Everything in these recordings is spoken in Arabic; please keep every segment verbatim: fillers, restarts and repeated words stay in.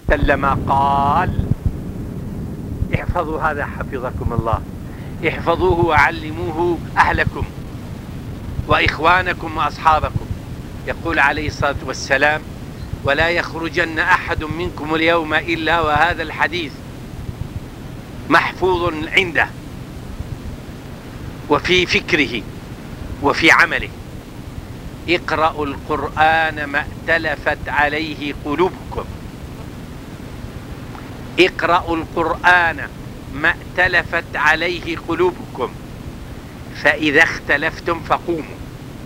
جل ما قال. احفظوا هذا حفظكم الله، احفظوه وعلموه أهلكم وإخوانكم وأصحابكم. يقول عليه الصلاة والسلام: ولا يخرجن أحد منكم اليوم إلا وهذا الحديث محفوظ عنده وفي فكره وفي عمله. اقرأوا القرآن ما ائتلفت عليه قلوبكم. اقرأوا القرآن ما ائتلفت عليه قلوبكم، فإذا اختلفتم فقوموا.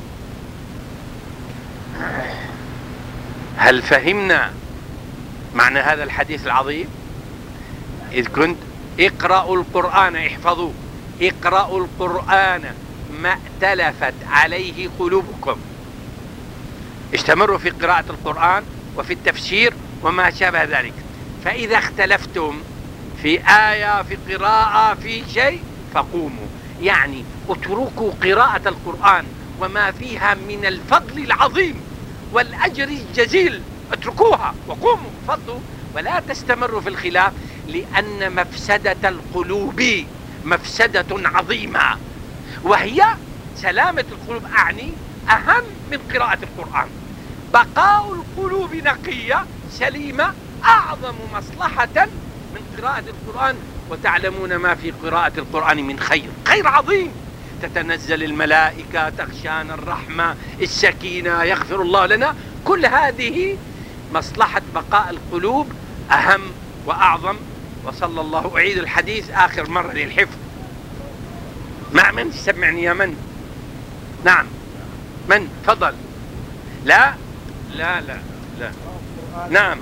هل فهمنا معنى هذا الحديث العظيم؟ إذ كنت اقرأوا القرآن، احفظوا، اقرأوا القرآن ما ائتلفت عليه قلوبكم. استمروا في قراءة القرآن وفي التفسير وما شابه ذلك. فإذا اختلفتم في آية، في قراءة، في شيء، فقوموا. يعني اتركوا قراءة القرآن وما فيها من الفضل العظيم والأجر الجزيل، اتركوها وقوموا فضوا، ولا تستمروا في الخلاف، لأن مفسدة القلوب مفسدة عظيمة، وهي سلامة القلوب. أعني أهم من قراءة القرآن. بقاء القلوب نقية سليمة أعظم مصلحة من قراءة القرآن. وتعلمون ما في قراءة القرآن من خير، خير عظيم. تتنزل الملائكة، تغشانا الرحمة، السكينة، يغفر الله لنا. كل هذه مصلحة بقاء القلوب أهم وأعظم. وصلى الله، أعيد الحديث آخر مرة للحفظ. مع من سمعني يا من؟ نعم، من؟ فضل. لا لا لا لا نعم.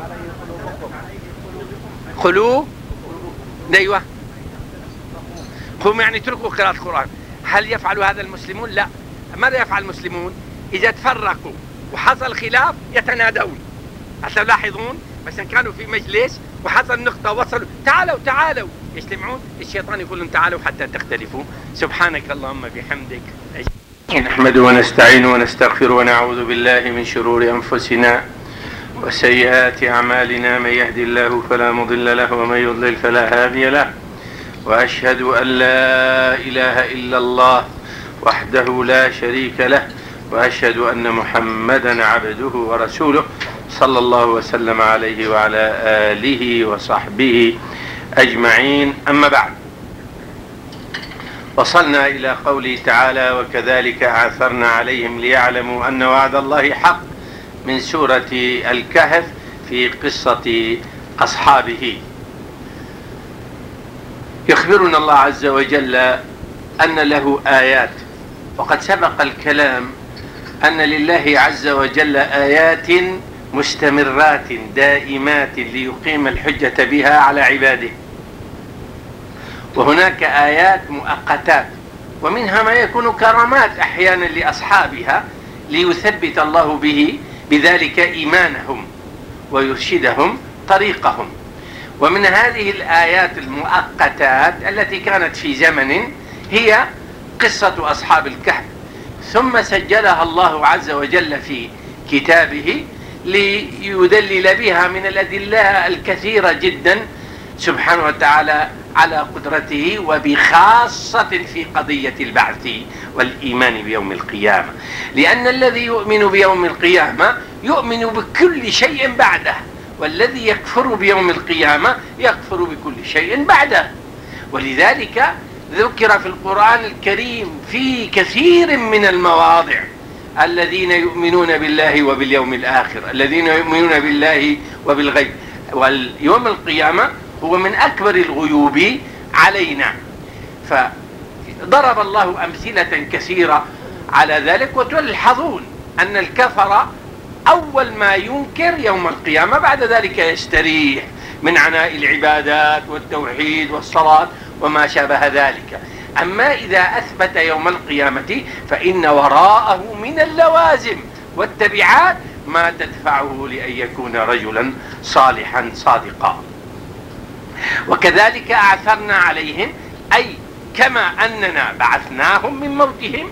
قلوب، ايوه، قوم يعني اتركوا قراءة القرآن. هل يفعل هذا المسلمون؟ لا. ماذا يفعل المسلمون؟ إذا تفرقوا وحصل خلاف يتنادون. هتلاحظون مثلا كانوا في مجلس وحصل نقطة وصلوا، تعالوا تعالوا، يجتمعون، الشيطان يقول لهم تعالوا حتى تختلفوا. سبحانك اللهم بحمدك. نحمده ونستعينه ونستغفره ونعوذ بالله من شرور أنفسنا وسيئات أعمالنا. من يهدي الله فلا مضل له ومن يضلل فلا هادي له. وأشهد أن لا إله إلا الله وحده لا شريك له، وأشهد أن محمدا عبده ورسوله صلى الله وسلم عليه وعلى آله وصحبه أجمعين. أما بعد، وصلنا إلى قوله تعالى: وكذلك أعثرنا عليهم ليعلموا أن وعد الله حق، من سورة الكهف في قصة أصحابه. يخبرنا الله عز وجل أن له آيات، وقد سبق الكلام أن لله عز وجل آيات مستمرات دائمات ليقيم الحجة بها على عباده، وهناك آيات مؤقتات، ومنها ما يكون كرامات أحيانا لأصحابها ليثبت الله به بذلك إيمانهم ويرشدهم طريقهم. ومن هذه الآيات المؤقتات التي كانت في زمن هي قصة أصحاب الكهف، ثم سجلها الله عز وجل في كتابه ليدلل بها من الأدلة الكثيرة جدا سبحانه وتعالى على قدرته، وبخاصة في قضية البعث والإيمان بيوم القيامة، لأن الذي يؤمن بيوم القيامة يؤمن بكل شيء بعده، والذي يكفر بيوم القيامة يكفر بكل شيء بعده. ولذلك ذكر في القرآن الكريم في كثير من المواضع الذين يؤمنون بالله وباليوم الآخر، الذين يؤمنون بالله وبالغيب، واليوم القيامة هو من أكبر الغيوب علينا. فضرب الله أمثلة كثيرة على ذلك، وتلحظون أن الكفر أول ما ينكر يوم القيامة، بعد ذلك يستريح من عناء العبادات والتوحيد والصلاة وما شابه ذلك. أما إذا أثبت يوم القيامة فإن وراءه من اللوازم والتبعات ما تدفعه لأن يكون رجلا صالحا صادقا. وكذلك أعثرنا عليهم، أي كما أننا بعثناهم من موتهم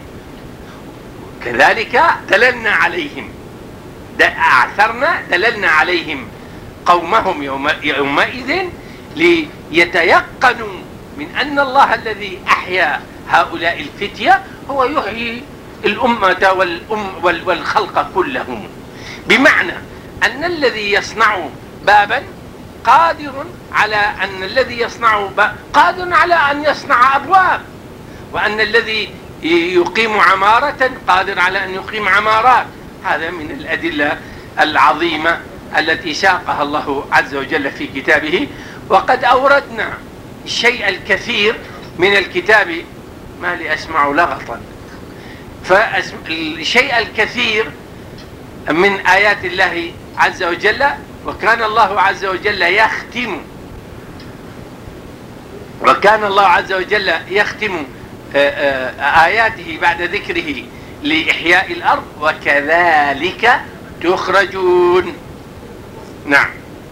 كذلك دللنا عليهم. أعثرنا دللنا عليهم قومهم يوم يومئذ ليتيقنوا من أن الله الذي أحيا هؤلاء الفتية هو يحيي الأمة والأم والخلق كلهم. بمعنى أن الذي يصنع بابا قادر على أن الذي يصنع قادر على أن يصنع أبواب، وأن الذي يقيم عمارة قادر على أن يقيم عمارات. هذا من الأدلة العظيمة التي ساقها الله عز وجل في كتابه. وقد أوردنا الشيء الكثير من الكتاب، ما لي أسمع لغطا، فالشيء الكثير من آيات الله عز وجل. وكان الله عز وجل يختم وكان الله عز وجل يختم آياته بعد ذكره لإحياء الأرض: وكذلك تخرجون. نعم.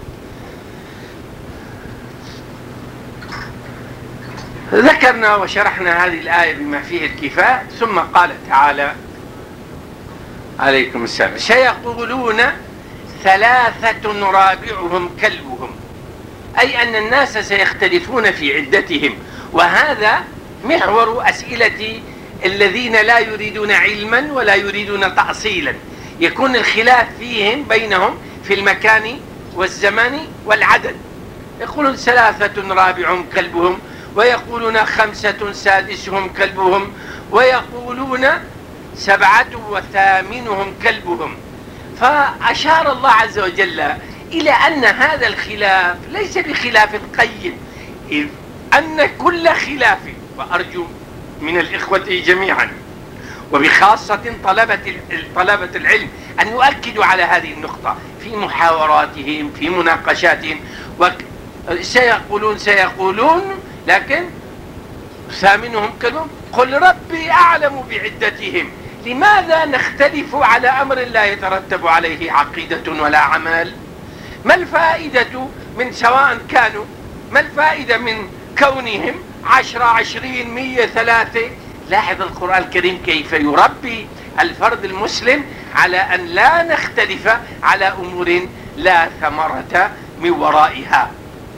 ذكرنا وشرحنا هذه الآية بما فيه الكفاية، ثم قال تعالى: عليكم السلام، سيقولون ثلاثة رابعهم كلبهم، أي أن الناس سيختلفون في عدتهم. وهذا محور أسئلة الذين لا يريدون علما ولا يريدون تأصيلا، يكون الخلاف فيهم بينهم في المكان والزمان والعدد. يقولون ثلاثة رابعهم كلبهم، ويقولون خمسة سادسهم كلبهم، ويقولون سبعة وثامنهم كلبهم. فأشار الله عز وجل إلى أن هذا الخلاف ليس بخلاف قيم، إذ أن كل خلاف، وأرجو من الإخوة جميعا وبخاصة طلبة طلبة العلم أن يؤكدوا على هذه النقطة في محاوراتهم في مناقشاتهم. سيقولون سيقولون لكن ثامنهم كلهم، قل ربي أعلم بعدتهم. لماذا نختلف على أمر لا يترتب عليه عقيدة ولا عمل؟ ما الفائدة من سواء كانوا ما الفائدة من كونهم عشرة عشرين مية ثلاثة؟ لاحظ القرآن الكريم كيف يربي الفرد المسلم على أن لا نختلف على أمور لا ثمرة من ورائها.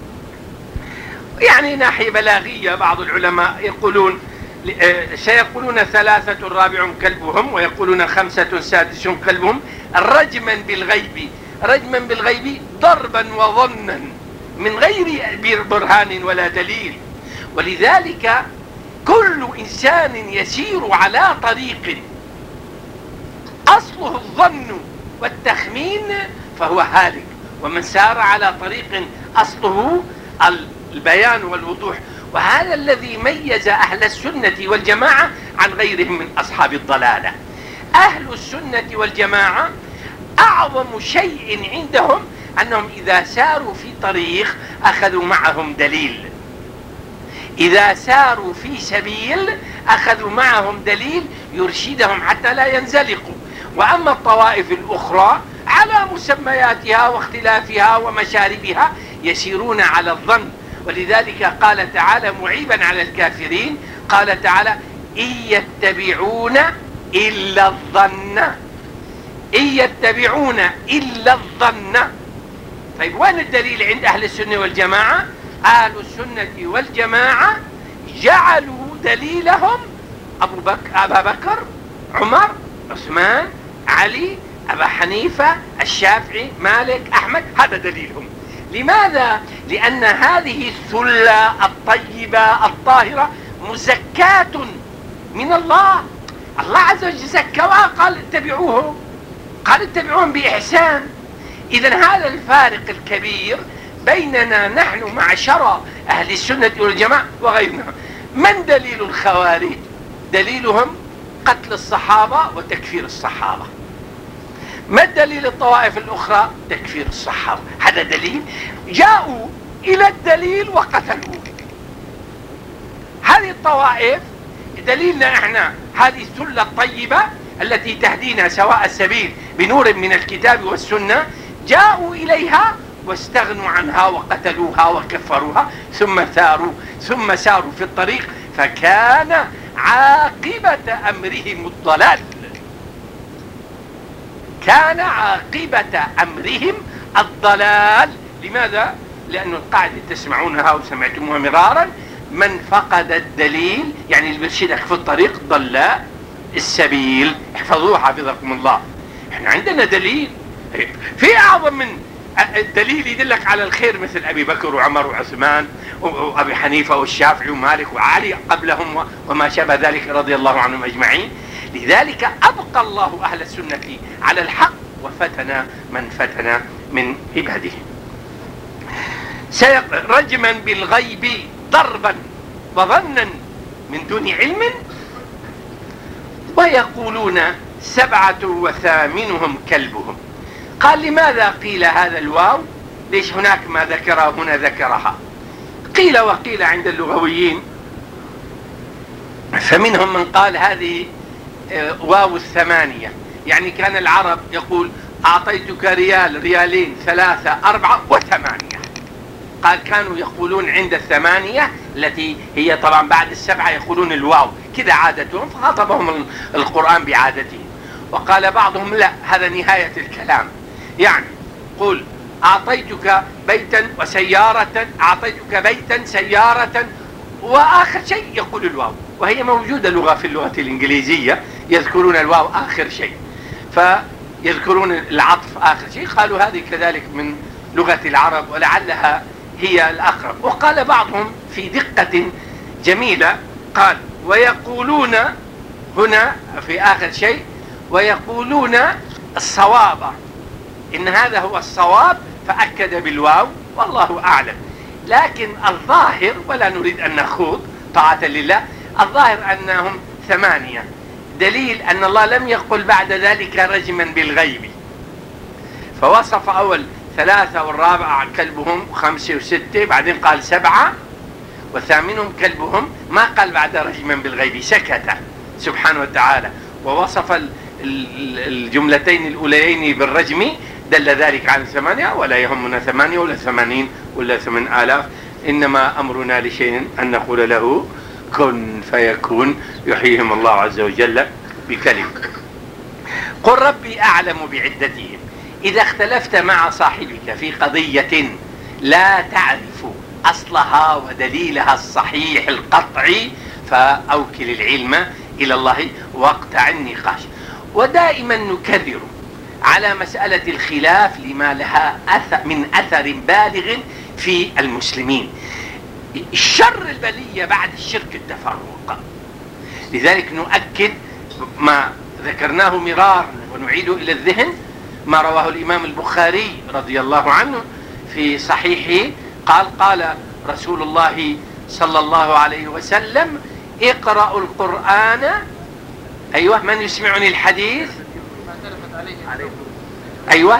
يعني ناحية بلاغية بعض العلماء يقولون سيقولون ثلاثة رابعهم كلبهم، ويقولون خمسة سادسهم كلبهم، رجما بالغيب. رجما بالغيب ضربا وظنا من غير برهان ولا دليل. ولذلك كل إنسان يسير على طريق أصله الظن والتخمين فهو هالك، ومن سار على طريق أصله البيان والوضوح. وهذا الذي ميز أهل السنة والجماعة عن غيرهم من أصحاب الضلالة. أهل السنة والجماعة أعظم شيء عندهم أنهم إذا ساروا في طريق أخذوا معهم دليل، إذا ساروا في سبيل أخذوا معهم دليل يرشدهم حتى لا ينزلقوا. وأما الطوائف الأخرى على مسمياتها واختلافها ومشاربها يسيرون على الظن. ولذلك قال تعالى معيبا على الكافرين، قال تعالى: إن يتبعون إلا الظن، إن يتبعون إلا الظن. طيب وين الدليل عند أهل السنة والجماعة؟ أهل السنة والجماعة جعلوا دليلهم أبو بكر أبا بكر عمر عثمان علي أبا حنيفة الشافعي مالك أحمد، هذا دليلهم. لماذا؟ لأن هذه الثلة الطيبة الطاهرة مزكاة من الله. الله عز وجل زكاها، قال اتبعوه، قال اتبعوهم بإحسان. إذن هذا الفارق الكبير بيننا نحن معشر أهل السنة والجماعة وغيرنا. من دليل الخوارج؟ دليلهم قتل الصحابة وتكفير الصحابة. ما الدليل الطوائف الأخرى؟ تكفير الصحابة. هذا دليل، جاءوا إلى الدليل وقتلوه. هذه الطوائف دليلنا احنا هذه الثلة الطيبة التي تهدينا سواء السبيل بنور من الكتاب والسنة، جاءوا إليها واستغنوا عنها وقتلوها وكفروها، ثم ثاروا ثم ساروا في الطريق، فكان عاقبة أمرهم الضلال. كان عاقبة أمرهم الضلال لماذا؟ لأن القاعدة تسمعونها وسمعتموها مرارا: من فقد الدليل يعني اللي بيرشدك في الطريق ضل السبيل. احفظوها حفظكم الله. احنا عندنا دليل، في أعظم من الدليل يدلك على الخير مثل أبي بكر وعمر وعثمان وأبي حنيفة والشافعي ومالك وعلي قبلهم وما شابه ذلك رضي الله عنهم أجمعين. لذلك أبقى الله أهل السنة على الحق وفتن من فتن من عباده. رجما بالغيب ضربا وظنا من دون علم، ويقولون سبعة وثامنهم كلبهم. قال: لماذا قيل هذا الواو؟ ليش هناك ما ذكرها هنا ذكرها؟ قيل وقيل عند اللغويين، فمنهم من قال هذه واو الثمانية، يعني كان العرب يقول: أعطيتك ريال، ريالين، ثلاثة، أربعة وثمانية. قال كانوا يقولون عند الثمانية التي هي طبعا بعد السبعة يقولون الواو، كذا عادتهم، فخاطبهم القرآن بعادته. وقال بعضهم: لا، هذا نهاية الكلام، يعني قل أعطيتك بيتا وسيارة، أعطيتك بيتا سيارة، وآخر شيء يقول الواو، وهي موجودة لغة في اللغة الإنجليزية يذكرون الواو آخر شيء، فيذكرون العطف آخر شيء. قالوا هذه كذلك من لغة العرب ولعلها هي الأقرب. وقال بعضهم في دقة جميلة، قال: ويقولون هنا في آخر شيء، ويقولون الصواب، إن هذا هو الصواب، فأكد بالواو، والله أعلم. لكن الظاهر، ولا نريد أن نخوض طاعة لله، الظاهر أنهم ثمانية، دليل أن الله لم يقل بعد ذلك رجما بالغيب، فوصف أول ثلاثة والرابعة كلبهم، وخمسة وستة، بعدين قال سبعة وثامنهم كلبهم، ما قال بعد رجما بالغيب، سكت سبحانه وتعالى ووصف الجملتين الأوليين بالرجم، دل ذلك على ثمانية. ولا يهمنا ثمانية ولا ثمانين ولا ثمان آلاف، إنما أمرنا لشيء أن نقول له كن فيكون، يحييهم الله عز وجل بكلمة. قل ربي أعلم بعدتهم. إذا اختلفت مع صاحبك في قضية لا تعرف أصلها ودليلها الصحيح القطعي، فأوكل العلم إلى الله واقطع النقاش. ودائما نكرر على مسألة الخلاف لما لها أثر من أثر بالغ في المسلمين. الشر البلية بعد الشرك التفرق. لذلك نؤكد ما ذكرناه مرارا ونعيد إلى الذهن ما رواه الإمام البخاري رضي الله عنه في صحيحه، قال: قال رسول الله صلى الله عليه وسلم: اقرأوا القرآن. أيوة، من يسمعني الحديث؟ أيوة،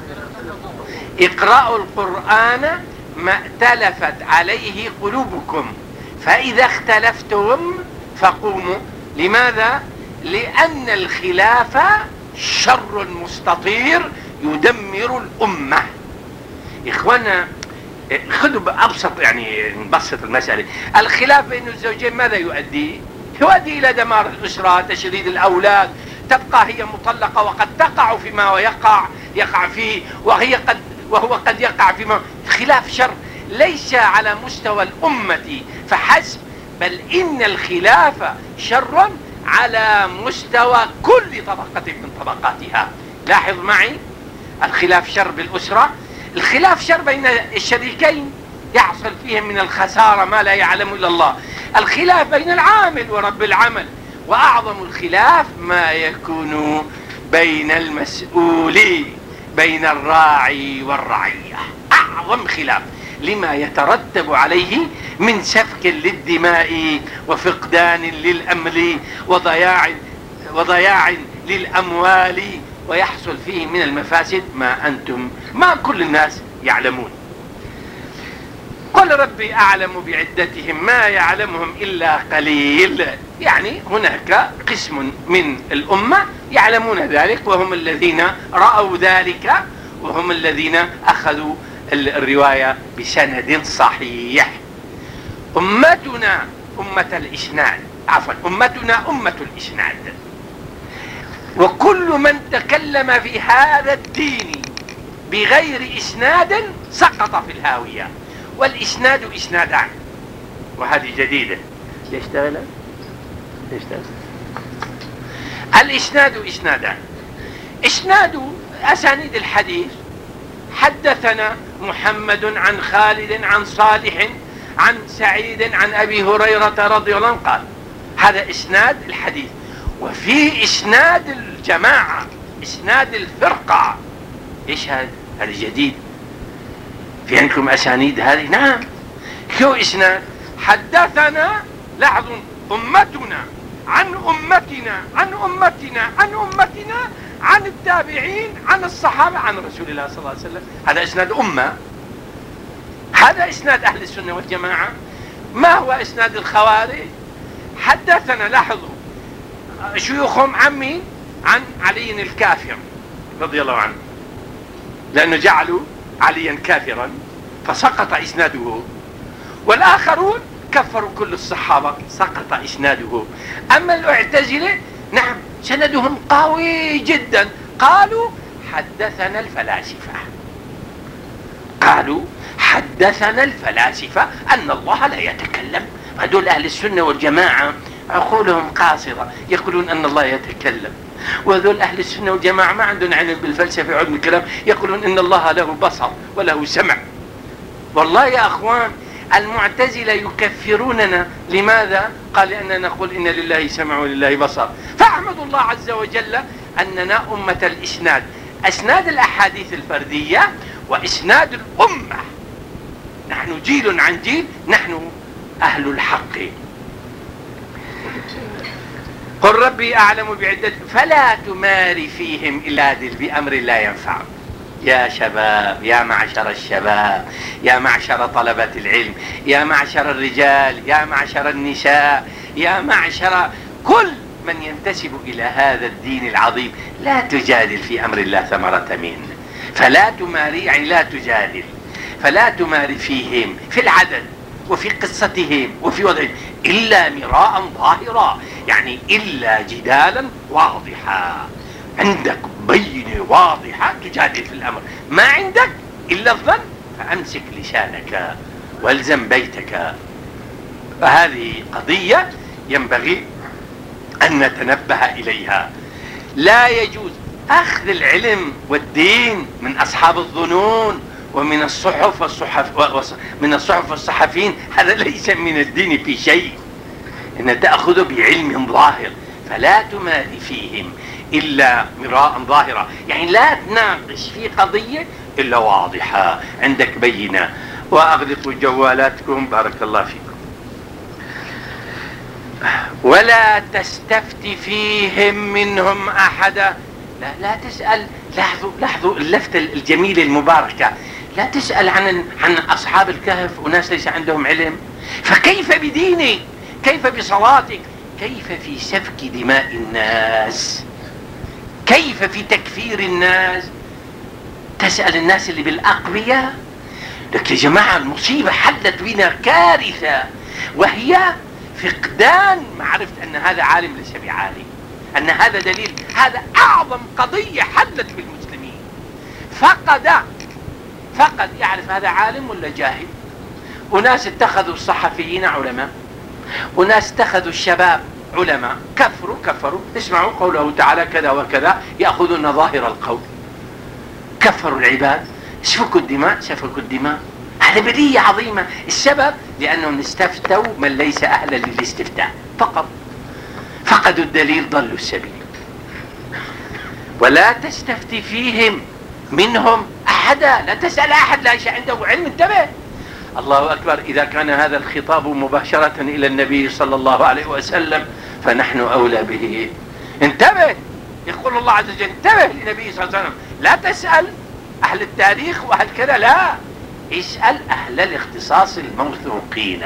اقرأوا القرآن ما ائتلفت عليه قلوبكم، فإذا اختلفتم فقوموا. لماذا؟ لأن الخلاف شر مستطير يدمر الأمة. إخوانا خذوا بأبسط، يعني نبسط المسألة. الخلاف بين الزوجين ماذا يؤدي؟ يؤدي إلى دمار الأسرة، تشريد الأولاد، تبقى هي مطلقة وقد تقع فيما ويقع يقع فيه، وهي قد وهو قد يقع فيما. الخلاف شر ليس على مستوى الأمة فحسب، بل إن الخلاف شر على مستوى كل طبقة من طبقاتها. لاحظ معي، الخلاف شر بالأسرة، الخلاف شر بين الشريكين يحصل فيهم من الخسارة ما لا يعلم إلا الله، الخلاف بين العامل ورب العمل، وأعظم الخلاف ما يكون بين المسؤول، بين الراعي والرعية، أعظم خلاف لما يترتب عليه من سفك للدماء وفقدان للأمل وضياع وضياع للأموال، ويحصل فيه من المفاسد ما أنتم ما كل الناس يعلمون. قل ربي أعلم بعدتهم ما يعلمهم إلا قليل، يعني هناك قسم من الأمة يعلمون ذلك، وهم الذين رأوا ذلك، وهم الذين أخذوا الرواية بسند صحيح. أمتنا أمة الإسناد، عفوا أمتنا أمة الإسناد، وكل من تكلم في هذا الدين بغير إسناد سقط في الهاوية. والإسناد إسنادان، وهذه جديدة. يشتغل يشتغل الإسناد إسنادان. إسناد أسانيد الحديث: حدثنا محمد عن خالد عن صالح عن سعيد عن أبي هريرة رضي الله عنه قال. هذا إسناد الحديث. وفي إسناد الجماعة، إسناد الفرقة. إيش هذا؟ هذا جديد. في عندكم أسانيد هذه؟ نعم. شو إسناد؟ حدثنا، لاحظوا، أمتنا عن أمتنا عن أمتنا عن أمتنا عن التابعين عن الصحابة عن رسول الله صلى الله عليه وسلم. هذا إسناد أمة. هذا إسناد أهل السنة والجماعة. ما هو إسناد الخوارج؟ حدثنا، لاحظوا، شيوخهم عن مين؟ عن علي الكافر رضي الله عنه، لأنه جعلوا عليا كافرا فسقط إسناده. والآخرون كفروا كل الصحابة، سقط إسناده. أما المعتزلة نعم سندهم قوي جدا. قالوا حدثنا الفلاسفة، قالوا حدثنا الفلاسفة أن الله لا يتكلم. هذول أهل السنة والجماعة عقولهم قاصرة، يقولون أن الله يتكلم. وهذول أهل السنة والجماعة ما عندهم علم بالفلسفة وعلم الكلام، يقولون إن الله له بصر وله سمع. والله يا أخوان، المعتزلة يكفروننا. لماذا؟ قال لأننا نقول إن لله سمع ولله بصر. فأحمد الله عز وجل أننا أمة الإسناد، أسناد الأحاديث الفردية وإسناد الأمة. نحن جيل عن جيل، نحن أهل الحق. قل ربي أعلم بعدة فلا تماري فيهم إلا دل بأمر لا ينفع. يا شباب، يا معشر الشباب، يا معشر طلبة العلم، يا معشر الرجال، يا معشر النساء، يا معشر كل من ينتسب إلى هذا الدين العظيم، لا تجادل في أمر الله ثمرة منه. فلا تماري يعني لا تجادل. فلا تماري فيهم في العدد وفي قصتهم وفي وضعهم إلا مراء ظاهرا، يعني إلا جدالا واضحا. عندك بينة واضحة تجادل في الأمر، ما عندك إلا الظن فأمسك لسانك والزم بيتك. فهذه قضية ينبغي أن نتنبه إليها. لا يجوز أخذ العلم والدين من أصحاب الظنون ومن الصحف والصحف من الصحف والصحفيين. هذا ليس من الدين في شيء، إن تأخذ بعلم ظاهر. فلا تماري فيهم إلا مراء ظاهرة، يعني لا تناقش في قضية إلا واضحة عندك بينة. وأغلقوا جوالاتكم بارك الله فيكم. ولا تستفت فيهم منهم أحدا. لا, لا تسأل. لاحظوا لاحظوا اللفتة الجميلة المباركة. لا تسأل عن عن أصحاب الكهف وناس ليس عندهم علم. فكيف بدينك؟ كيف بصلاتك؟ كيف في سفك دماء الناس؟ كيف في تكفير الناس؟ تسأل الناس اللي بالأقوياء؟ لك يا جماعة المصيبة حلت بنا كارثة، وهي فقدان معرفة أن هذا عالم ليس بعالم، أن هذا دليل. هذا أعظم قضية حلت بالمسلمين. فقد فقد يعرف هذا عالم ولا جاهل. وناس اتخذوا الصحفيين علماء، وناس اتخذوا الشباب علماء. كفروا كفروا اسمعوا قوله تعالى كذا وكذا، يأخذون ظاهر القول. كفروا العباد، سفكوا الدماء سفكوا الدماء. هذا بلية عظيمة. السبب لأنهم استفتوا من ليس أهلا للاستفتاء فقط. فقدوا الدليل ضلوا السبيل. ولا تستفتي فيهم منهم أحدا. لا تسأل أحد ليس عنده علم. انتبه. الله أكبر. إذا كان هذا الخطاب مباشرة إلى النبي صلى الله عليه وسلم فنحن أولى به. انتبه. يقول الله عز وجل انتبه للنبي صلى الله عليه وسلم. لا تسأل أهل التاريخ وأهل كذا، لا، اسأل أهل الاختصاص الموثوقين.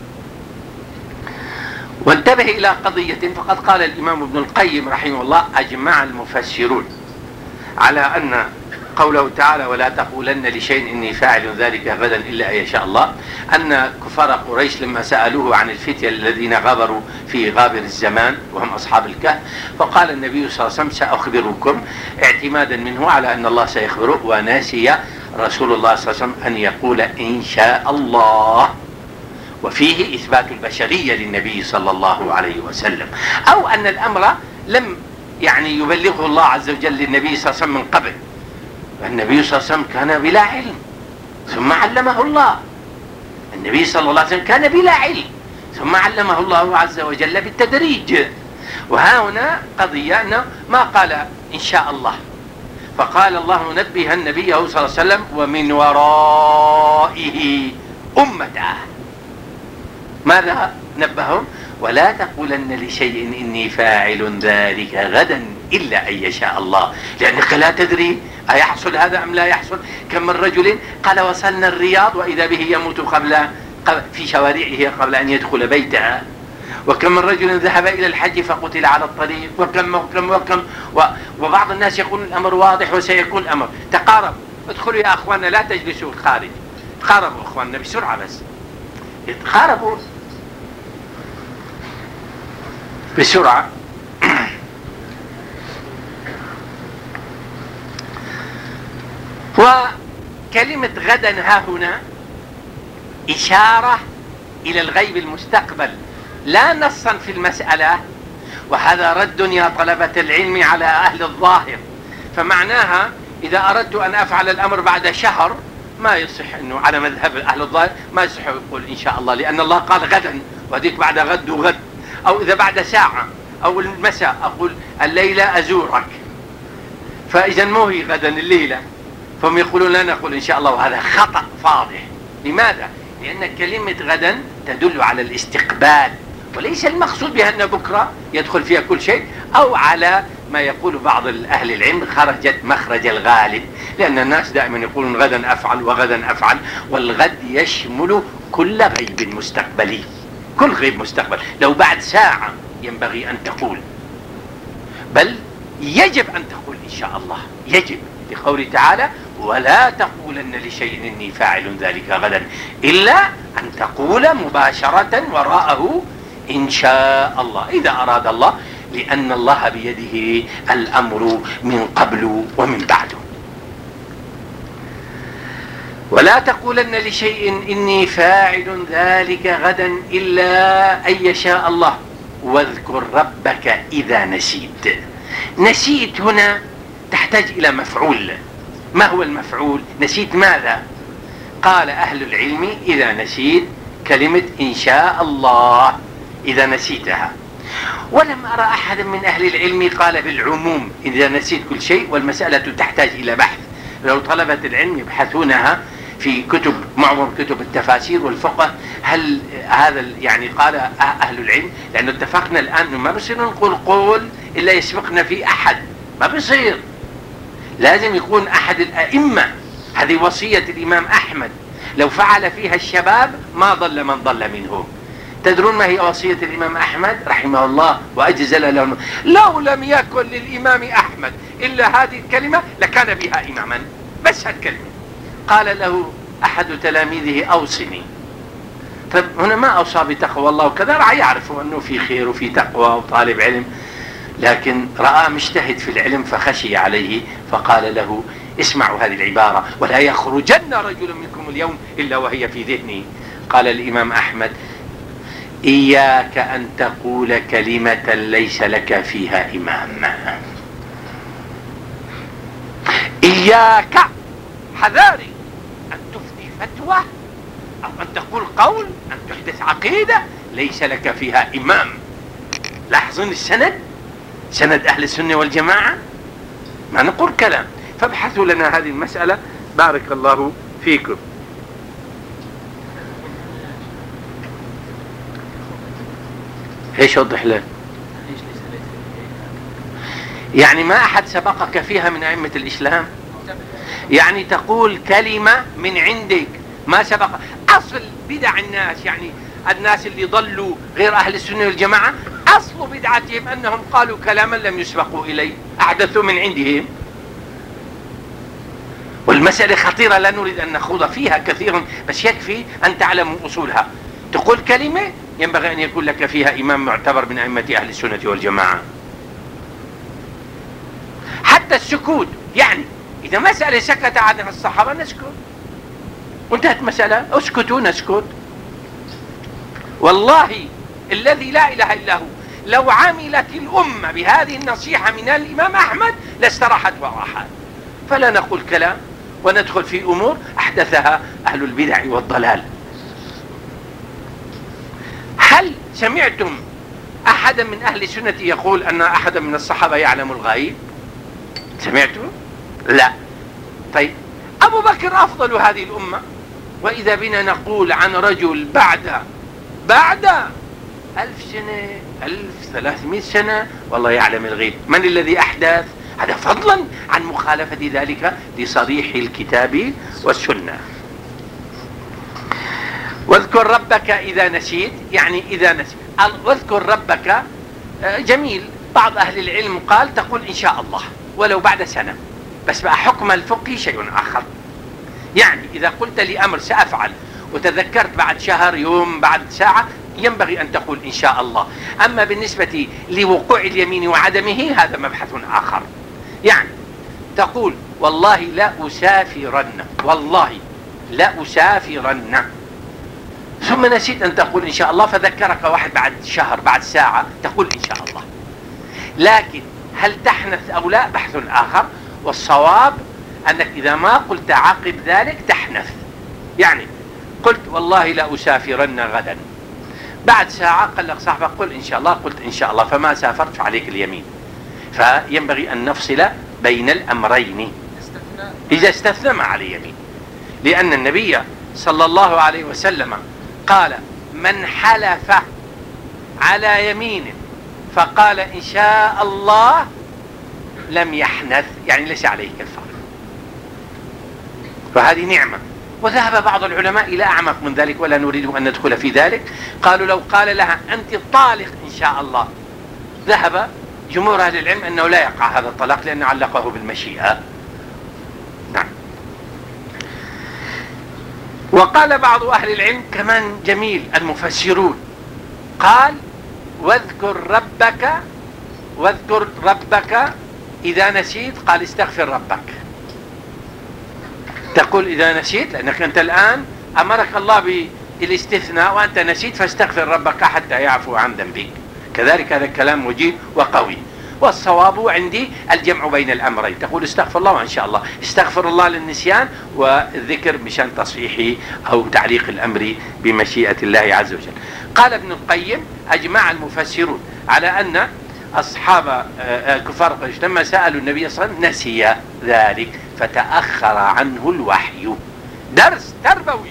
وانتبه إلى قضية. فقد قال الإمام ابن القيم رحمه الله: أجمع المفسرون على أن قوله تعالى ولا تقولن لشيء إني فاعل ذلك غدا إلا أن يشاء الله، أن كفار قريش لما سألوه عن الفتية الذين غبروا في غابر الزمان وهم أصحاب الكهف، فقال النبي صلى الله عليه وسلم سأخبركم، اعتمادا منه على أن الله سيخبره، وناسي رسول الله صلى الله عليه وسلم أن يقول إن شاء الله، وفيه إثبات البشرية للنبي صلى الله عليه وسلم، أو أن الأمر لم يعني يبلغه الله عز وجل للنبي صلى الله عليه وسلم من قبل. النبي صلى الله عليه وسلم كان بلا علم ثم علمه الله، النبي صلى الله عليه وسلم كان بلا علم ثم علمه الله عز وجل بالتدريج. وها هنا قضية أنه ما قال إن شاء الله، فقال الله منبها النبي صلى الله عليه وسلم ومن ورائه أمته. ماذا نبههم؟ ولا تقولن لشيء إني فاعل ذلك غدا إلا أن يشاء الله، لأنك لا تدري أيحصل هذا أم لا يحصل. كم من رجل قال وصلنا الرياض وإذا به يموت قبل في شوارعه قبل أن يدخل بيتها، وكم من رجل ذهب إلى الحج فقتل على الطريق، وكم وكم وكم و... وبعض الناس يقول الأمر واضح وسيكون الأمر. تقارب، ادخلوا يا أخواننا لا تجلسوا الخارج، تقاربوا أخواننا بسرعة، بس تقاربوا بسرعة. وكلمة غدا ها هنا إشارة إلى الغيب المستقبل لا نصا في المسألة، وهذا رد يا طلبة العلم على أهل الظاهر. فمعناها إذا أردت أن أفعل الأمر بعد شهر ما يصح أنه على مذهب أهل الظاهر ما يصح يقول إن شاء الله، لأن الله قال غدا وهذيك بعد غد وغد. أو إذا بعد ساعة أو المساء أقول الليلة أزورك، فإذا مو هي غدا الليلة، فهم يقولون لا نقول إن شاء الله، وهذا خطأ فاضح. لماذا؟ لأن كلمة غدا تدل على الاستقبال، وليس المقصود بها أن بكرة يدخل فيها كل شيء، أو على ما يقول بعض أهل العلم خرجت مخرج الغالب، لأن الناس دائما يقولون غدا أفعل وغدا أفعل، والغد يشمل كل غيب مستقبلي، كل غيب مستقبل. لو بعد ساعة ينبغي أن تقول، بل يجب أن تقول إن شاء الله، يجب، لقوله تعالى ولا تقولن لشيء إني فاعل ذلك غدا إلا أن تقول مباشرة وراءه إن شاء الله، إذا أراد الله، لأن الله بيده الأمر من قبل ومن بعد. ولا تقولن لشيء إني فاعل ذلك غدا إلا أن يشاء الله واذكر ربك إذا نسيت. نسيت هنا تحتاج إلى مفعول. ما هو المفعول؟ نسيت ماذا؟ قال أهل العلم إذا نسيت كلمة إن شاء الله، إذا نسيتها. ولم أرى أحد من أهل العلم قال بالعموم إذا نسيت كل شيء، والمسألة تحتاج إلى بحث. لو طلبة العلم يبحثونها في كتب معظم كتب التفاسير والفقه، هل هذا يعني قال أهل العلم؟ لأنه اتفقنا الآن ما بصير نقول قول إلا يسبقنا في أحد، ما بصير، لازم يكون أحد الأئمة. هذه وصية الإمام أحمد، لو فعل فيها الشباب ما ضل من ضل منهم. تدرون ما هي وصية الإمام أحمد رحمه الله وأجزل له؟ لو لم يكن للإمام أحمد إلا هذه الكلمة لكان بها إماما، بس هالكلمة. قال له أحد تلاميذه أوصني. طيب هنا ما أوصى بتقوى الله وكذا، راح يعرفوا أنه في خير وفي تقوى وطالب علم، لكن رأى مجتهد في العلم فخشي عليه، فقال له اسمعوا هذه العبارة ولا يخرجن رجل منكم اليوم إلا وهي في ذهنه. قال الإمام أحمد إياك أن تقول كلمة ليس لك فيها إمام. إياك، حذاري أن تفتي فتوى أو أن تقول قول، أن تحدث عقيدة ليس لك فيها إمام. لاحظون السند، سند أهل السنة والجماعة، ما نقول كلام. فابحثوا لنا هذه المسألة بارك الله فيكم. ايش وضح لك؟ يعني ما أحد سبقك فيها من أئمة الإسلام؟ يعني تقول كلمة من عندك ما سبق. أصل بدع الناس، يعني الناس اللي ضلوا غير أهل السنة والجماعة، أصل بدعتهم أنهم قالوا كلاما لم يسبقوا إليه، أحدثوا من عندهم. المسألة خطيرة لا نريد أن نخوض فيها كثيرا، بس يكفي أن تعلموا أصولها. تقول كلمة ينبغي أن يكون لك فيها إمام معتبر من أئمة أهل السنة والجماعة. حتى السكوت، يعني إذا مسألة سكت عنها الصحابة نسكت وانتهت مسألة، اسكتوا نسكت. والله الذي لا إله إلا هو لو عملت الأمة بهذه النصيحة من الإمام أحمد لاستراحت وراحت، فلا نقول كلام وندخل في أمور أحدثها أهل البدع والضلال. هل سمعتم أحدا من أهل السنة يقول أن أحدا من الصحابة يعلم الغيب؟ سمعتم؟ لا. طيب أبو بكر أفضل هذه الأمة، وإذا بنا نقول عن رجل بعد بعد ألف سنة ألف ثلاثمائة سنة والله يعلم الغيب. من الذي أحدث هذا؟ فضلا عن مخالفة ذلك لصريح الكتاب والسنة. واذكر ربك إذا نسيت، يعني إذا نسيت واذكر ربك. جميل. بعض أهل العلم قال تقول إن شاء الله ولو بعد سنة، بس بقى حكم الفقه شيء آخر. يعني إذا قلت لي أمر سأفعل وتذكرت بعد شهر يوم بعد ساعة ينبغي أن تقول إن شاء الله. أما بالنسبة لوقوع اليمين وعدمه هذا مبحث آخر. يعني تقول والله لا أسافرن، والله لا أسافرن، ثم نسيت أن تقول إن شاء الله فذكرك واحد بعد شهر بعد ساعة تقول إن شاء الله. لكن هل تحنث أو لا بحث آخر، والصواب أنك إذا ما قلت عقب ذلك تحنث. يعني قلت والله لا أسافرن غدا، بعد ساعة قال لك صاحبك قل إن شاء الله، قلت إن شاء الله فما سافرت فعليك اليمين. فينبغي أن نفصل بين الأمرين إذا استثنى ما عليه يمين، لأن النبي صلى الله عليه وسلم قال من حلف على يمين فقال إن شاء الله لم يحنث، يعني ليس عليه كفارة، فهذه نعمة. وذهب بعض العلماء إلى أعمق من ذلك ولا نريد أن ندخل في ذلك. قالوا لو قال لها أنت طالق إن شاء الله، ذهب جمهور أهل العلم أنه لا يقع هذا الطلاق لأنه علقه بالمشيئة. نعم. وقال بعض أهل العلم كمان جميل المفسرون، قال واذكر ربك واذكر ربك إذا نسيت، قال استغفر ربك. تقول إذا نسيت لأنك أنت الآن أمرك الله بالاستثناء وأنت نسيت فاستغفر ربك حتى يعفو عن ذنبك. كذلك هذا الكلام وجيه وقوي، والصواب عندي الجمع بين الأمرين. تقول استغفر الله وإن شاء الله، استغفر الله للنسيان والذكر مشان تصحيح أو تعليق الأمر بمشيئة الله عز وجل. قال ابن القيم أجمع المفسرون على أن أصحاب كفار قريش لما سألوا النبي صلى الله عليه وسلم نسي ذلك فتأخر عنه الوحي. درس تربوي.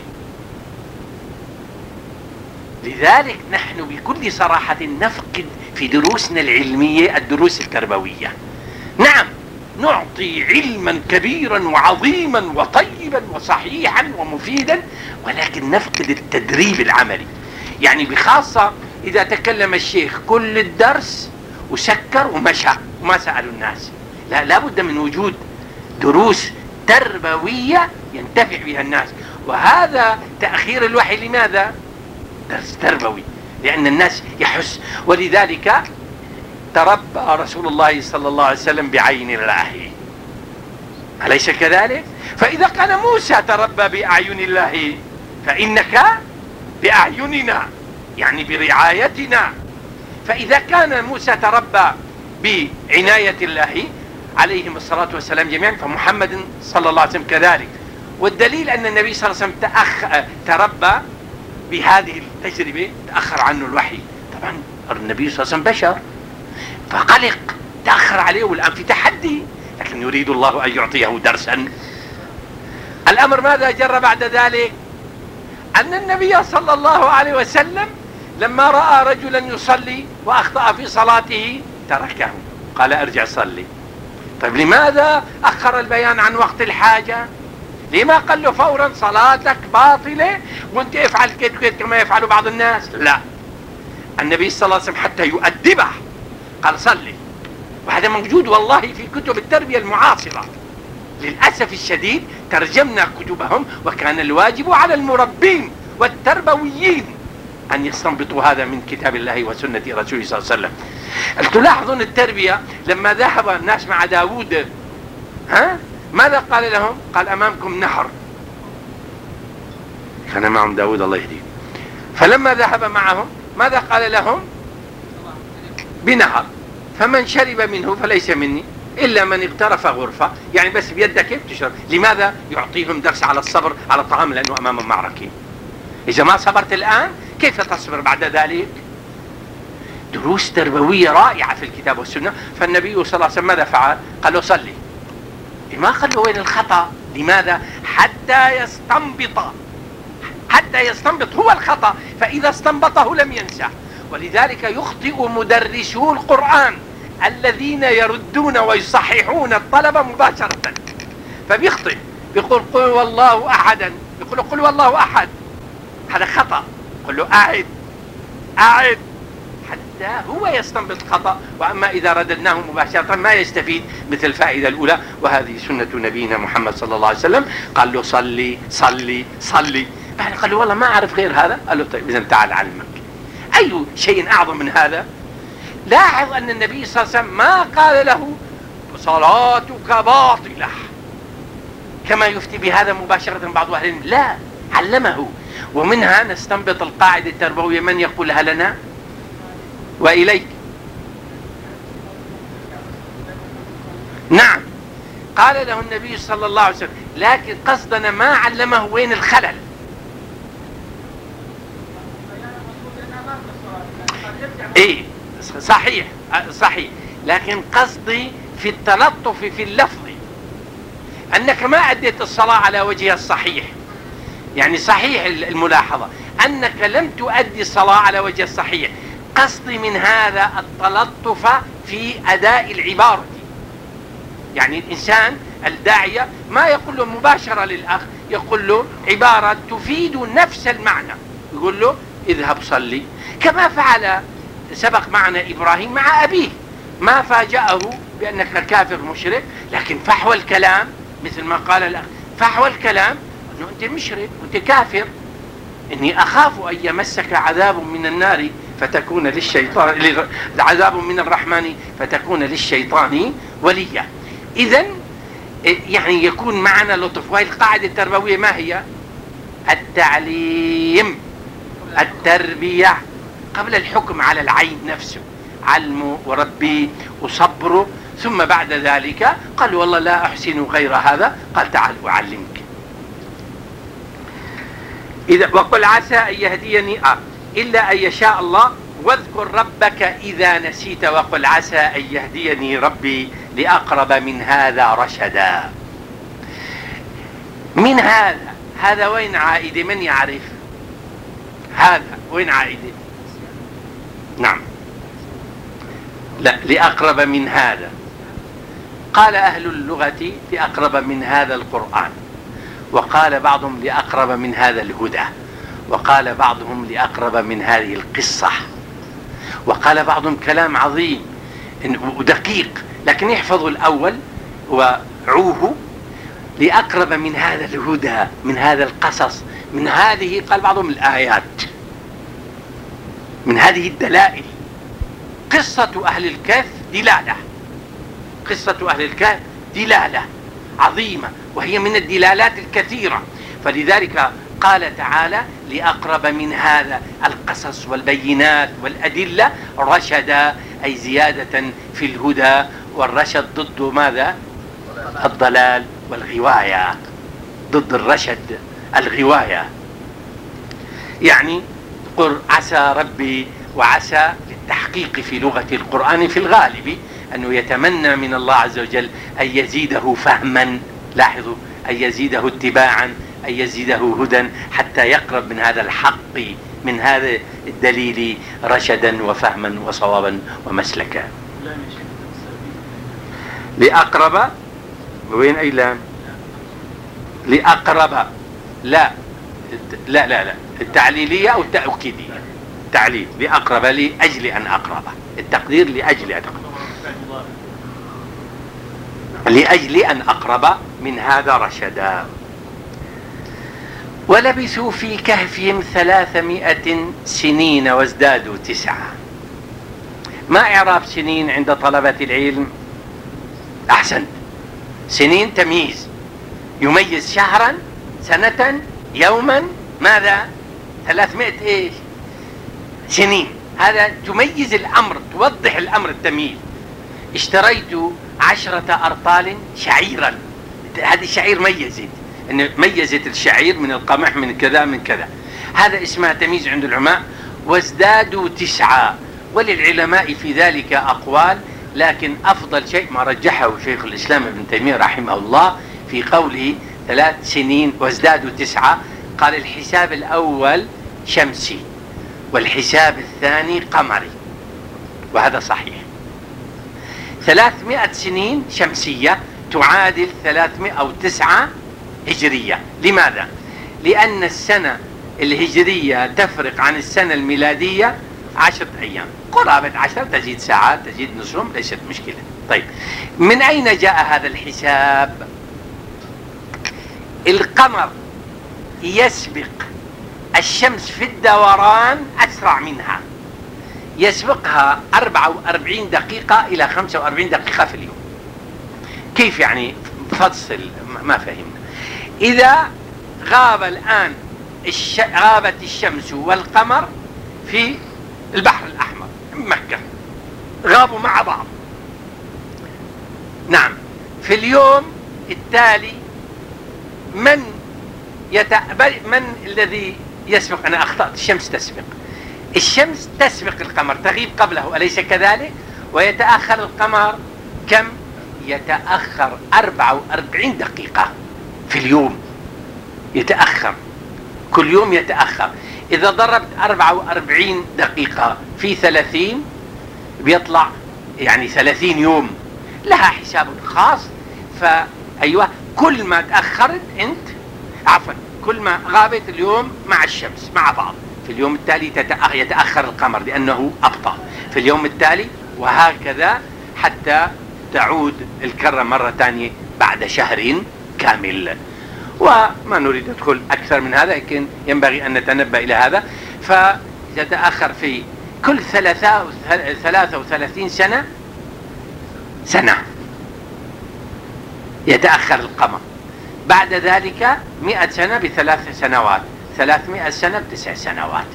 لذلك نحن بكل صراحة نفقد في دروسنا العلمية الدروس التربوية. نعم نعطي علما كبيرا وعظيما وطيبا وصحيحا ومفيدا، ولكن نفقد التدريب العملي. يعني بخاصة إذا تكلم الشيخ كل الدرس وسكر ومشى وما سألوا الناس. لا، لابد من وجود دروس تربوية ينتفع بها الناس. وهذا تأخير الوحي لماذا؟ درس تربوي، لأن الناس يحس. ولذلك تربى رسول الله صلى الله عليه وسلم بعين الله، أليس كذلك؟ فإذا كان موسى تربى بأعين الله فإنك بأعيننا، يعني برعايتنا. فإذا كان موسى تربى بعناية الله عليهم الصلاة والسلام جميعا فمحمد صلى الله عليه وسلم كذلك. والدليل أن النبي صلى الله عليه وسلم تأخ... تربى بهذه التجربة، تأخر عنه الوحي. طبعا النبي صلى الله عليه وسلم بشر فقلق، تأخر عليه والآن في تحدي، لكن يريد الله أن يعطيه درسا. الأمر ماذا جرى بعد ذلك؟ أن النبي صلى الله عليه وسلم لما رأى رجلا يصلي وأخطأ في صلاته تركه، قال ارجع صلي. طيب لماذا أخر البيان عن وقت الحاجة؟ لما قال له فورا صلاتك باطلة وانت افعل كده كده كما يفعل بعض الناس؟ لا، النبي صلى الله عليه وسلم حتى يؤدبه قال صلي. وهذا موجود والله في كتب التربية المعاصرة. للأسف الشديد ترجمنا كتبهم، وكان الواجب على المربين والتربويين أن يستنبطوا هذا من كتاب الله وسنة رسوله صلى الله عليه وسلم. تلاحظون التربية لما ذهب الناس مع داود، ها ماذا قال لهم؟ قال أمامكم نهر، كان معهم داود الله يهديه. فلما ذهب معهم ماذا قال لهم؟ بنهر، فمن شرب منه فليس مني إلا من اغترف غرفة، يعني بس بيدك كيف تشرب. لماذا؟ يعطيهم درس على الصبر على الطعام، لأنه أمام معركة. إذا ما صبرت الآن كيف تصبر بعد ذلك؟ دروس تربوية رائعة في الكتاب والسنة. فالنبي صلى الله عليه وسلم ماذا فعل؟ قال له صلي. ما قال له وين الخطأ؟ لماذا؟ حتى يستنبط، حتى يستنبط هو الخطأ، فإذا استنبطه لم ينسى. ولذلك يخطئ مدرسو القرآن الذين يردون ويصححون الطلبة مباشرة، فبيخطئ، بيقول قل والله أحدا، بيقول قل والله أحد، هذا خطأ، قل له أعد أعد حتى هو يستنبط خطأ. وأما إذا رددناه مباشرة ما يستفيد مثل الفائدة الأولى. وهذه سنة نبينا محمد صلى الله عليه وسلم. قال له صلي صلي صلي، بعد قال له والله ما أعرف غير هذا. قال له طيب إذن تعال علمك. أي شيء أعظم من هذا؟ لاحظ أن النبي صلى الله عليه وسلم ما قال له صلاتك باطلة كما يفتي بهذا مباشرة بعض أهل العلم، لا، علمه. ومنها نستنبط القاعدة التربوية، من يقولها لنا وإليك؟ نعم، قال له النبي صلى الله عليه وسلم، لكن قصدنا ما علمه وين الخلل. ايه صحيح صحيح، لكن قصدي في التلطف في اللفظ انك ما اديت الصلاة على وجهها الصحيح. يعني صحيح الملاحظة انك لم تؤدي الصلاة على وجه الصحيح. قصدي من هذا التلطف في اداء العبارة. يعني الانسان الداعية ما يقول له مباشرة للاخ، يقول له عبارة تفيد نفس المعنى، يقول له اذهب صلي، كما فعل سبق معنا إبراهيم مع أبيه. ما فاجأه بأنك كافر مشرك، لكن فحوى الكلام مثل ما قال الأخ، فحوى الكلام أنه أنت مشرك وأنت كافر، إني أخاف أن يمسك عذاب من النار فتكون للشيطان، عذاب من الرحمن فتكون للشيطان وليا. إذن يعني يكون معنا لطف. وهي القاعدة التربوية ما هي؟ التعليم، التربية قبل الحكم على العين نفسه، علمه وربيه وصبره. ثم بعد ذلك قال والله لا أحسن غير هذا، قال تعال أعلمك. إذا وقل عسى أن يهديني آه إلا أن يشاء الله، واذكر ربك إذا نسيت، وقل عسى أن يهديني ربي لأقرب من هذا رشدا. من هذا، هذا وين عائدة؟ من يعرف هذا وين عائدة؟ نعم، لا، لأقرب من هذا. قال أهل اللغة لأقرب من هذا القرآن، وقال بعضهم لأقرب من هذا الهدى، وقال بعضهم لأقرب من هذه القصة، وقال بعضهم كلام عظيم ودقيق، لكن يحفظوا الأول وعوه. لأقرب من هذا الهدى، من هذا القصص، من هذه، قال بعضهم الآيات، من هذه الدلائل. قصة أهل الكهف دلالة، قصة أهل الكهف دلالة عظيمة، وهي من الدلالات الكثيرة. فلذلك قال تعالى لأقرب من هذا القصص والبينات والأدلة رشدا، أي زيادة في الهدى. والرشد ضد ماذا؟ الضلال والغواية، ضد الرشد الغواية. يعني قل عسى ربي، وعسى للتحقيق في لغة القرآن في الغالب أنه يتمنى من الله عز وجل أن يزيده فهما، لاحظوا، أن يزيده اتباعا، أن يزيده هدى، حتى يقرب من هذا الحق، من هذا الدليل رشدا وفهما وصوابا ومسلكا. لأقرب، وين أي لام؟ لأقرب، لا لا لا لا، التعليلية أو التأكيدية. تعليل لأقرب لأجل أن أقرب، التقدير لأجل أن أقرب. لأجل أن أقرب من هذا رشدا. ولبثوا في كهفهم ثلاثمائة سنين وازدادوا تسعة. ما إعراب سنين عند طلبة العلم؟ أحسنت، سنين تمييز، يميز شهرا، سنة، يوما، ماذا؟ ثلاثمائة إيش؟ سنين. هذا تميز الأمر، توضح الأمر، التمييز. اشتريت عشرة أرطال شعيرا. هذه الشعير ميزت، إن ميزت الشعير من القمح من كذا من كذا. هذا اسمها تمييز عند العلماء. وازدادوا تسعة. وللعلماء في ذلك أقوال، لكن أفضل شيء ما رجحه شيخ الإسلام ابن تيمية رحمه الله في قوله ثلاث سنين وازدادوا تسعة. قال الحساب الأول شمسي والحساب الثاني قمري، وهذا صحيح. ثلاثمائة سنين شمسية تعادل ثلاثمائة وتسعة هجرية. لماذا؟ لأن السنة الهجرية تفرق عن السنة الميلادية عشرة أيام، قرابة عشر، تزيد ساعات تزيد نصهم، ليست مشكلة. طيب، من أين جاء هذا الحساب؟ القمر يسبق الشمس في الدوران أسرع منها، يسبقها أربعة وأربعين دقيقة إلى خمسة وأربعين دقيقة في اليوم. كيف يعني؟ فصل، ما فهمنا. إذا غاب الآن الش... غابت الشمس والقمر في البحر الأحمر مكة، غابوا مع بعض، نعم، في اليوم التالي من يت... من الذي يسبق؟ أنا أخطأت، الشمس تسبق، الشمس تسبق القمر، تغيب قبله، أليس كذلك؟ ويتأخر القمر كم؟ يتأخر أربعة وأربعين دقيقة في اليوم، يتأخر كل يوم يتأخر. إذا ضربت أربعة وأربعين دقيقة في ثلاثين بيطلع يعني ثلاثين يوم، لها حساب خاص. فأيوة، كل ما تأخرت أنت، عفوا، كل ما غابت اليوم مع الشمس مع بعض، في اليوم التالي يتأخر القمر لأنه أبطأ في اليوم التالي، وهكذا حتى تعود الكرة مرة ثانية بعد شهر كامل. وما نريد ندخل أكثر من هذا، لكن ينبغي أن نتنبه إلى هذا. فيتأخر في كل ثلاثة وثلاثين سنة سنة يتأخر القمر، بعد ذلك مئة سنة بثلاث سنوات، ثلاثمائة سنة بتسع سنوات.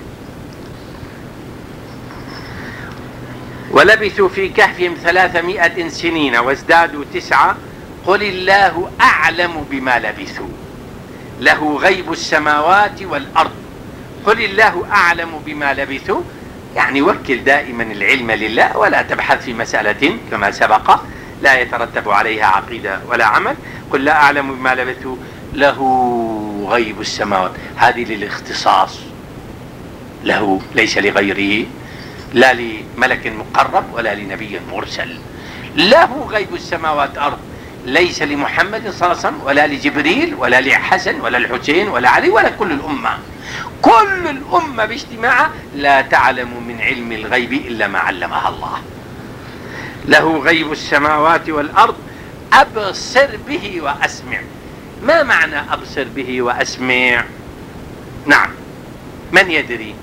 ولبثوا في كهفهم ثلاثمائة سنين وازدادوا تسعة. قل الله أعلم بما لبثوا له غيب السماوات والأرض. قل الله أعلم بما لبثوا، يعني وكل دائما العلم لله، ولا تبحث في مسألة كما سبق لا يترتب عليها عقيدة ولا عمل. قل لا أعلم بما لبثوا له غيب السماوات، هذه للاختصاص، له ليس لغيره، لا لملك مقرب ولا لنبي مرسل. له غيب السماوات والأرض، ليس لمحمد صلى الله عليه وسلم ولا لجبريل ولا لحسن ولا الحسين ولا علي ولا كل الأمة. كل الأمة باجتماعها لا تعلم من علم الغيب إلا ما علمها الله. له غيب السماوات والأرض أبصر به وأسمع. ما معنى أبصر به وأسمع؟ نعم، من يدري؟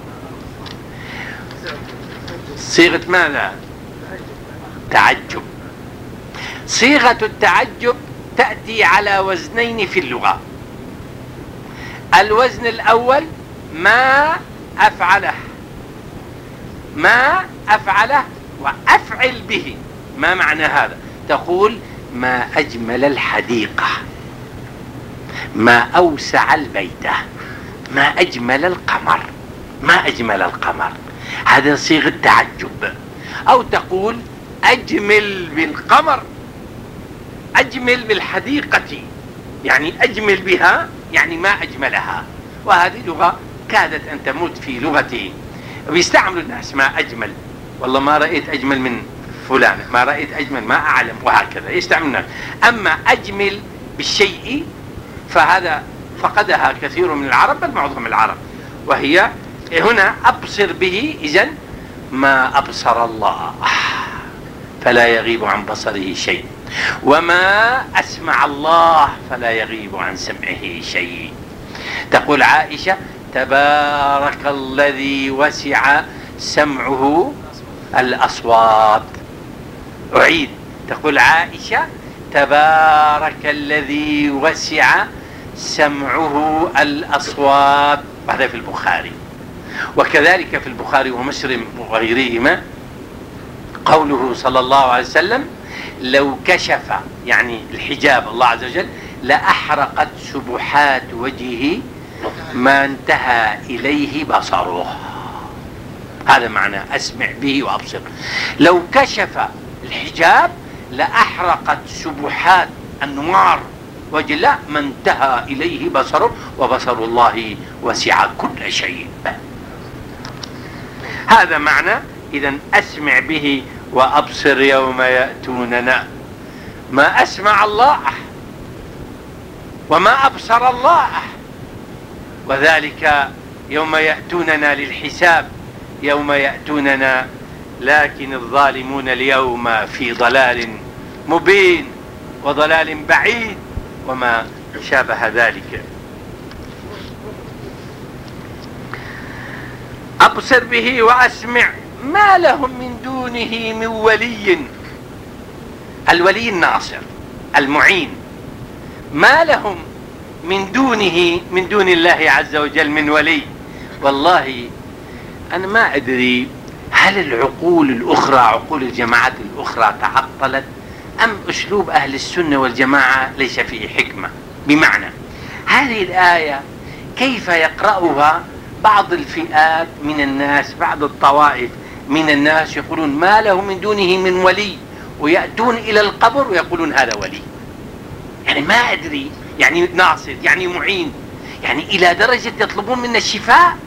صيغة ماذا؟ تعجب. صيغة التعجب تأتي على وزنين في اللغة. الوزن الأول ما أفعله، ما أفعله وأفعل به. ما معنى هذا؟ تقول ما أجمل الحديقة، ما أوسع البيت، ما أجمل القمر، ما أجمل القمر. هذا صيغة تعجب. أو تقول أجمل بالقمر، أجمل بالحديقة، يعني أجمل بها، يعني ما أجملها. وهذه لغة كادت أن تموت في لغتي، ويستعمل الناس ما أجمل، والله ما رأيت أجمل من فلان، ما رأيت أجمل، ما أعلم، وهكذا يستعمل الناس. أما أجمل بالشيء فهذا فقدها كثير من العرب، بل معظم العرب، وهي هنا أبصر به. إذن ما أبصر الله فلا يغيب عن بصره شيء. وما أسمع الله فلا يغيب عن سمعه شيء. تقول عائشة: تبارك الذي وسع سمعه الأصوات. أعيد، تقول عائشة: تبارك الذي وسع سمعه الأصوات. هذا في البخاري. وكذلك في البخاري ومسلم وغيرهما قوله صلى الله عليه وسلم: لو كشف يعني الحجاب الله عز وجل لأحرقت سبحات وجهه ما انتهى إليه بصره. هذا معنى أسمع به وأبصر. لو كشف الحجاب لأحرقت سبحات أنوار وجه الله ما انتهى إليه بصره، وبصر الله وسع كل شيء. هذا معنى إذن أسمع به وأبصر يوم يأتوننا. ما أسمع الله وما أبصر الله، وذلك يوم يأتوننا للحساب، يوم يأتوننا، لكن الظالمون اليوم في ضلال مبين وضلال بعيد وما شابه ذلك. أبصر به وأسمع ما لهم من دونه من ولي. الولي الناصر المعين. ما لهم من دونه من دون الله عز وجل من ولي. والله أنا ما أدري هل العقول الأخرى، عقول الجماعات الأخرى تعطلت، أم أسلوب أهل السنة والجماعة ليس فيه حكمة. بمعنى هذه الآية كيف يقرأها بعض الفئات من الناس، بعض الطوائف من الناس، يقولون ما له من دونه من ولي، ويأتون إلى القبر ويقولون هذا ولي. يعني ما أدري، يعني ناصر، يعني معين، يعني إلى درجة يطلبون منا الشفاء.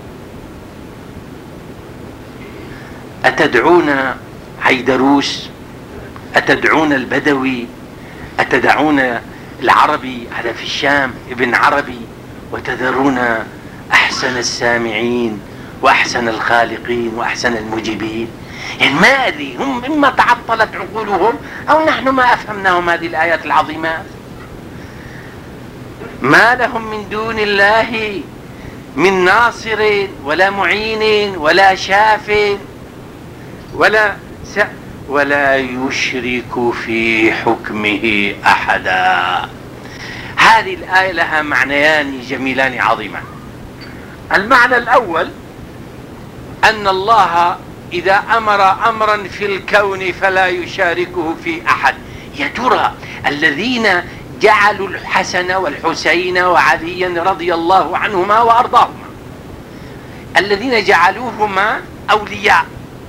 أتدعون عيدروس؟ أتدعون البدوي؟ أتدعون العربي، هذا في الشام ابن عربي، وتذرون أحسن السامعين وأحسن الخالقين وأحسن المجيبين؟ يعني ما أدري، هم إما تعطلت عقولهم أو نحن ما أفهمناهم هذه الآيات العظيمات. ما لهم من دون الله من ناصر ولا معين ولا شاف ولا س... ولا يشرك في حكمه أحدا. هذه الآية لها معنيان جميلان عظيمان. المعنى الأول أن الله إذا أمر أمرا في الكون فلا يشاركه في أحد. يا ترى الذين جعلوا الحسن والحسين وعليا رضي الله عنهما وأرضاهما، الذين جعلوهما أولياء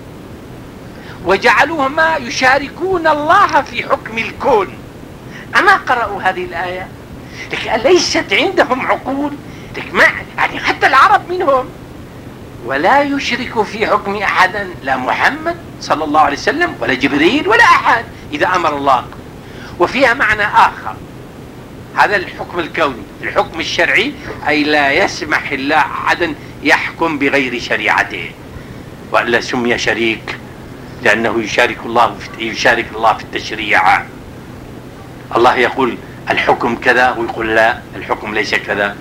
وجعلوهما يشاركون الله في حكم الكون، أما قرأوا هذه الآية؟ لكن ليست عندهم عقول. لكن ما يعني حتى العرب منهم. ولا يشرك في حكم أحدا، لا محمد صلى الله عليه وسلم ولا جبريل ولا أحد إذا أمر الله. وفيها معنى آخر، هذا الحكم الكوني. الحكم الشرعي أي لا يسمح الله أحدا يحكم بغير شريعته، وإلا سمي شريك، لأنه يشارك الله في يشارك الله في التشريع. الله يقول الحكم كذا ويقول لا، الحكم ليس كذا.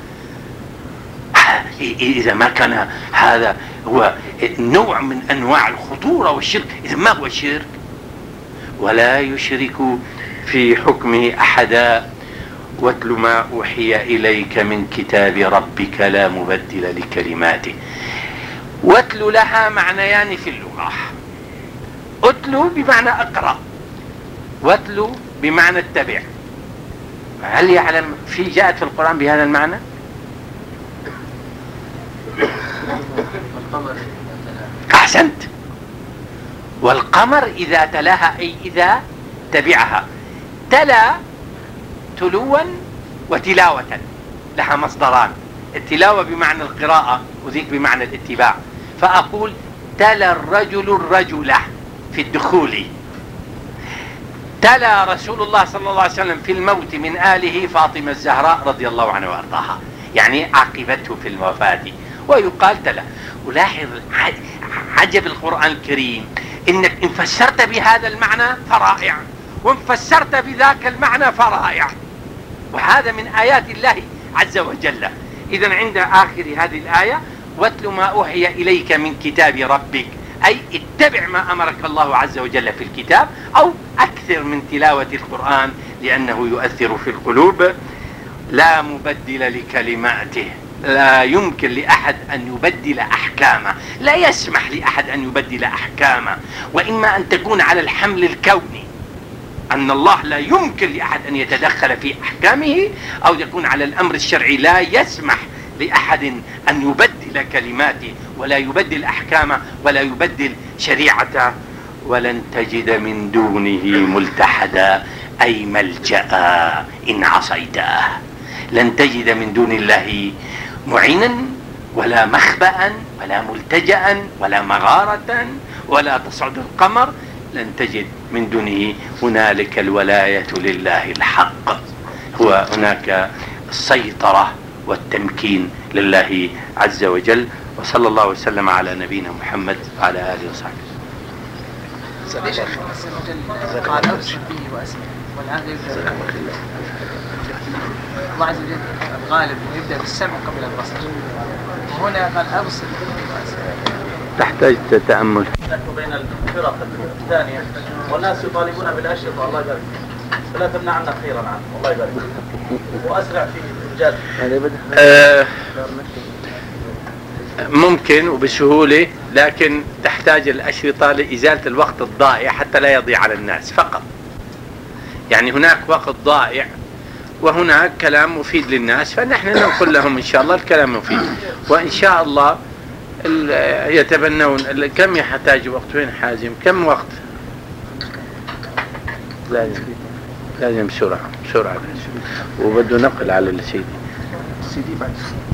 إذا ما كان هذا هو نوع من أنواع الخطورة والشرك، إذا ما هو الشرك؟ ولا يشرك في حكمه أحدا. واتل ما أوحي إليك من كتاب ربك لا مبدل لكلماته. واتل لها معنيان في اللغة. اتلو بمعنى اقرأ، واتلو بمعنى اتبع. هل يعلم في جاءت في القرآن بهذا المعنى؟ أحسنت. والقمر إذا تلاها أي إذا تبعها. تلا تلوا وتلاوة، لها مصدران، التلاوة بمعنى القراءة وذيك بمعنى الاتباع. فأقول تلا الرجل الرجل في الدخول. تلا رسول الله صلى الله عليه وسلم في الموت من آله فاطمة الزهراء رضي الله عنها وارضاها، يعني عقبته في الوفاة، ويقال تلا. ولاحظ عجب القرآن الكريم، إنك إن فسرت بهذا المعنى فرائع، وإن فسرت بذاك المعنى فرائع. وهذا من آيات الله عز وجل. إذن عند آخر هذه الآية واتل ما أوحي إليك من كتاب ربك، أي اتبع ما أمرك الله عز وجل في الكتاب، أو أكثر من تلاوة القرآن لأنه يؤثر في القلوب. لا مبدل لكلماته، لا يمكن لأحد أن يبدل أحكامه، لا يسمح لأحد أن يبدل أحكامه. وإما أن تكون على الحمل الكوني أن الله لا يمكن لأحد أن يتدخل في أحكامه، أو يكون على الأمر الشرعي لا يسمح لأحد أن يبدل كلماته ولا يبدل أحكامه ولا يبدل شريعته. ولن تجد من دونه ملتحدا، أي ملجأ إن عصيته. لن تجد من دون الله معينا ولا مخبأ ولا ملتجأ ولا مغارة ولا تصعد القمر. لن تجد من دونه. هنالك الولاية لله الحق، هو هناك السيطرة والتمكين لله عز وجل. وصلى الله وسلم على نبينا محمد وعلى آله وصحبه. ليش الله عز وجل قال أبصر به وأسمع، والآن الله عز وجل الغالب يبدأ بالسمع قبل البصر، وهنا قال أبصر به وأسمع. تحتاج تأمل بين الفرق الثانية، والناس يطالبون بالأشرطة الله يبارك فلا تمنع عنا خيرا عنه الله يبارك وأسرع في الجد. آه ممكن وبسهولة، لكن تحتاج الأشرطة لإزالة الوقت الضائع حتى لا يضيع على الناس فقط. يعني هناك وقت ضائع وهناك كلام مفيد للناس، فنحن نقول لهم إن شاء الله الكلام مفيد، وإن شاء الله يتبنون. كم يحتاج وقت؟ وين حازم؟ كم وقت؟ لازم لازم بسرعة بسرعة، وبده نقل على السيدي. السيدي بعد